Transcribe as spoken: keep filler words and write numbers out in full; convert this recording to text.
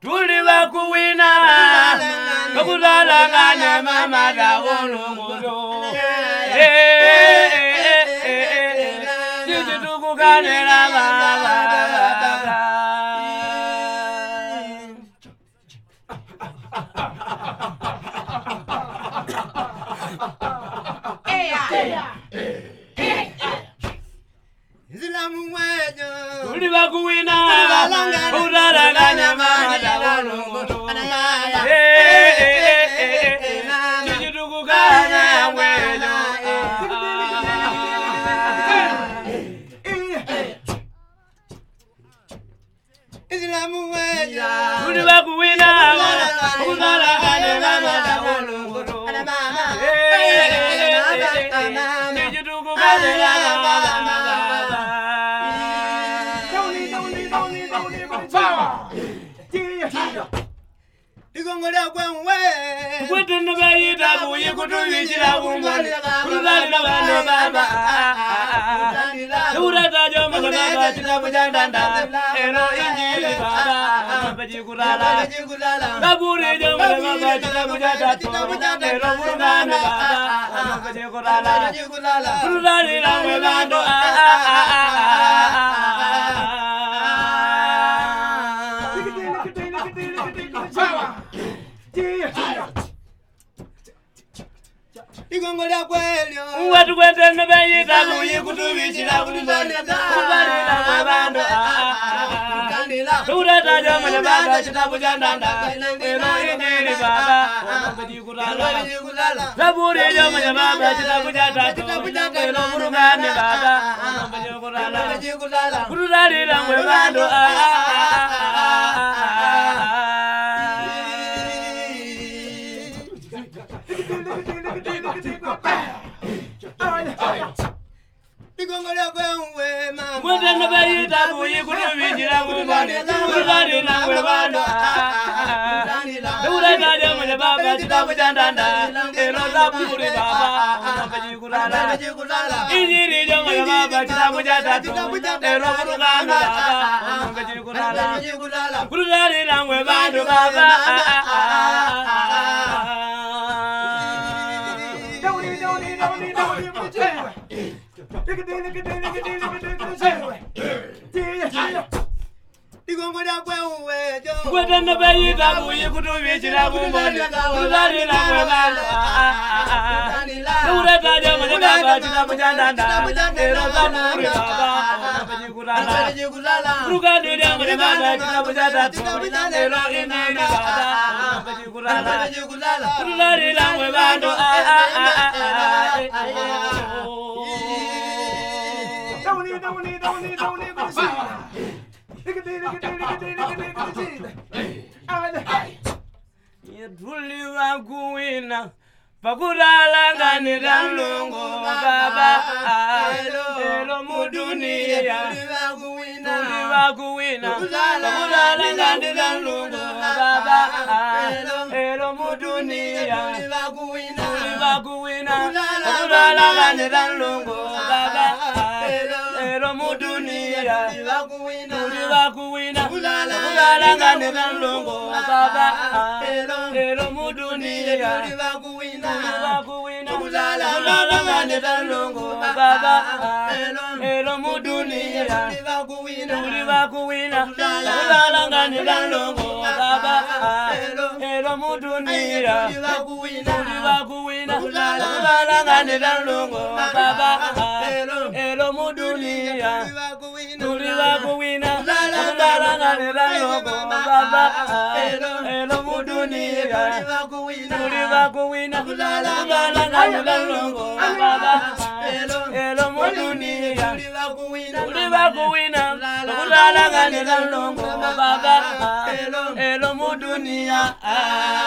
tuliva kuwina okulalangane mama dawolongodo titi tukukanela baba tuliva kuwina okulalangane mama dawolongodo titi tukukanela mwejo tuliva kuwina okulalangane mama dawolongodo titi tukukanela Igongolea kwenwe Kutendo bayita buyi kutubikira kumbali Kulala bano baba Urata jomo baba kitabu jandanda Eno injili baba Mabaji kulala Kaburi jomo baba kitabu jandanda Eno murugane baba Mabaji kulala Kulali langwe bando Igongolea kwelyo Watu kwetendo bayita buyi kutubikira kumbali Kulala bando Urata jomo baba kitabu jandanda Eno injili baba Mabaji kulala Kaburi jomo baba kitabu jandanda Eno murugane baba Mabaji kulala Kulali langwe bando Igongolea kwenwe mama Mwetendo bayita buyi kutubikira kumbali Kulala langwe bando Urata jomo baba kitabu jandanda Eno zaburi baba Mabaji kulala Injili jomo baba kitabu jandanda Eno murugane baba Mabaji kulala Kulala langwe bando baba Igongolea kwenwe jo Kwetendo bayita buyi kutubikira kumbali Kulala langwe bando Urata jomo baba kitabu jandanda Eno zaburi baba Mabaji kulala Rugani jomo baba kitabu jandanda Eno injili baba Mabaji kulala Kulala langwe bando Tuliva kuwina pakulalanganira mlungu baba elo mudunia tuliva kuwina pakulalanganira mlungu baba elo mudunia tuliva kuwina pakulalanganira mlungu baba elo mudunia tuliva kuwina pakulalanganira mlungu baba elo mudunia tuliva kuwina pakulalanganira mlungu baba elo mudunia tuliva kuwina pakulalanganira mlungu baba elo mudunia tuliva kuwina pakulalanganira mlungu baba elo mudunia tuliva kuwina pakulalanganira mlungu baba elo mudunia tuliva kuwina pakulalanganira mlungu baba elo mudunia tuliva kuwina pakulalanganira mlungu baba elo mudunia